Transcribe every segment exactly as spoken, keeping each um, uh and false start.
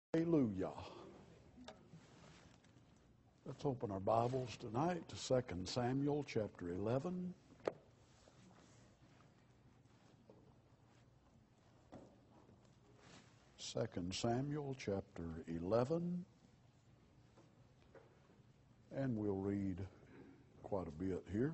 Hallelujah. Let's open our Bibles tonight to Second Samuel chapter eleven. Second Samuel chapter eleven. And we'll read quite a bit here.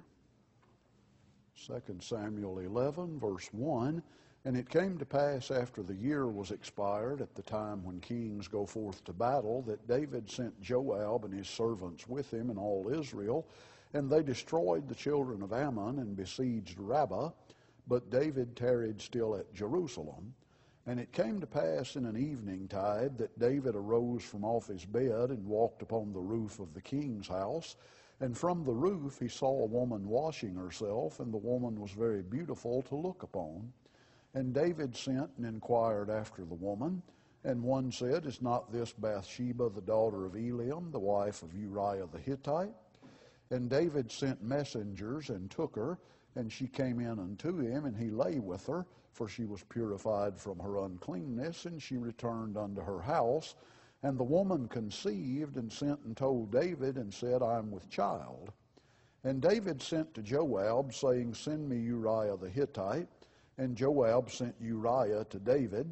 Second Samuel eleven, verse one. And it came to pass after the year was expired, at the time when kings go forth to battle, that David sent Joab and his servants with him and all Israel, and they destroyed the children of Ammon and besieged Rabbah, but David tarried still at Jerusalem. And it came to pass in an evening tide that David arose from off his bed and walked upon the roof of the king's house, and from the roof he saw a woman washing herself, and the woman was very beautiful to look upon. And David sent and inquired after the woman. And one said, Is not this Bathsheba the daughter of Eliam, the wife of Uriah the Hittite? And David sent messengers and took her, and she came in unto him, and he lay with her, for she was purified from her uncleanness, and she returned unto her house. And the woman conceived, and sent and told David, and said, I am with child. And David sent to Joab, saying, Send me Uriah the Hittite. And Joab sent Uriah to David.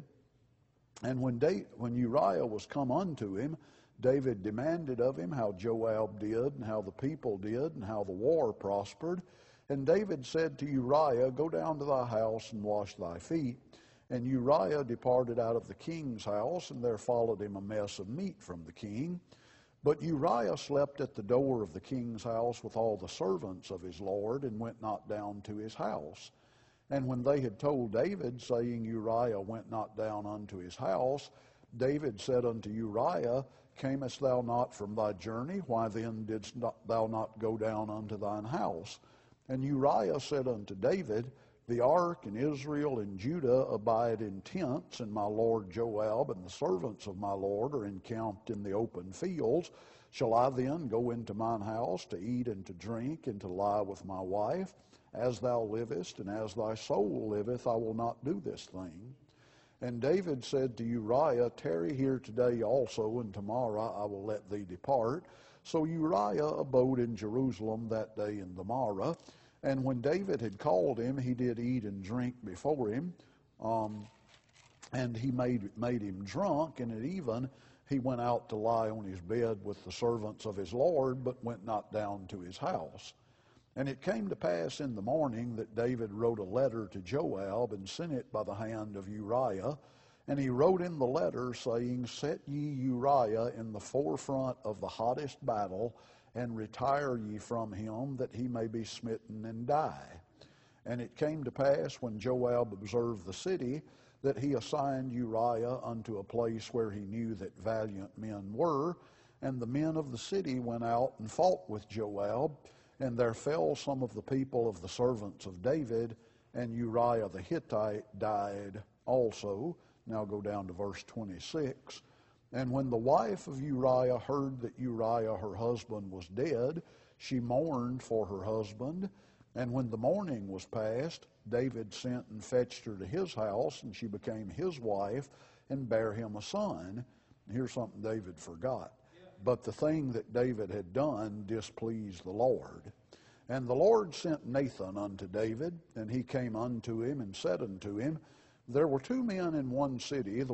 And when, da- when Uriah was come unto him, David demanded of him how Joab did, and how the people did, and how the war prospered. And David said to Uriah, Go down to thy house and wash thy feet. And Uriah departed out of the king's house, and there followed him a mess of meat from the king. But Uriah slept at the door of the king's house with all the servants of his lord, and went not down to his house. And when they had told David, saying, Uriah went not down unto his house, David said unto Uriah, Camest thou not from thy journey? Why then didst not, thou not go down unto thine house? And Uriah said unto David, The ark and Israel and Judah abide in tents, and my lord Joab and the servants of my lord are encamped in the open fields. Shall I then go into mine house to eat and to drink and to lie with my wife? As thou livest, and as thy soul liveth, I will not do this thing. And David said to Uriah, Tarry here today also, and tomorrow I will let thee depart. So Uriah abode in Jerusalem that day in the morrow. And when David had called him, he did eat and drink before him, um, and he made, made him drunk, and at even he went out to lie on his bed with the servants of his Lord, but went not down to his house. And it came to pass in the morning that David wrote a letter to Joab, and sent it by the hand of Uriah. And he wrote in the letter, saying, Set ye Uriah in the forefront of the hottest battle, and retire ye from him, that he may be smitten and die. And it came to pass, when Joab observed the city, that he assigned Uriah unto a place where he knew that valiant men were. And the men of the city went out and fought with Joab. And there fell some of the people of the servants of David, and Uriah the Hittite died also. Now go down to verse twenty-six. And when the wife of Uriah heard that Uriah her husband was dead, she mourned for her husband. And when the mourning was past, David sent and fetched her to his house, and she became his wife, and bare him a son. And here's something David forgot. But the thing that David had done displeased the Lord. And the Lord sent Nathan unto David, and he came unto him and said unto him, There were two men in one city, the